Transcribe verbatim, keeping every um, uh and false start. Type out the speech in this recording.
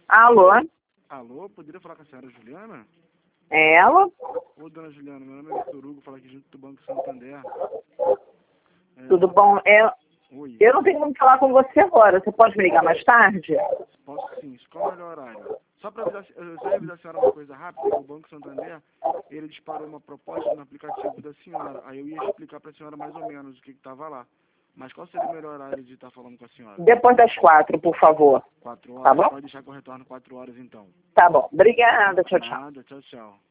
Alô? Alô, poderia falar com a senhora Juliana? É ela? Ô, dona Juliana, meu nome é Vitor Hugo, falo aqui junto do Banco Santander. É, Tudo bom? É, Oi, eu não tenho como falar com você agora. Você pode me ligar mais tarde? posso sim, qual é o melhor horário? Só para avisar, eu só ia avisar a senhora uma coisa rápida, que o Banco Santander, ele disparou uma proposta no aplicativo da senhora. Aí eu ia explicar para a senhora mais ou menos o que estava lá. Mas qual seria o melhor horário de estar falando com a senhora? Depois das quatro, por favor. Quatro Tá horas? bom? Pode deixar que eu retorno quatro horas então. Tá bom. Obrigada. Tchau, tchau. Nada, tchau, tchau.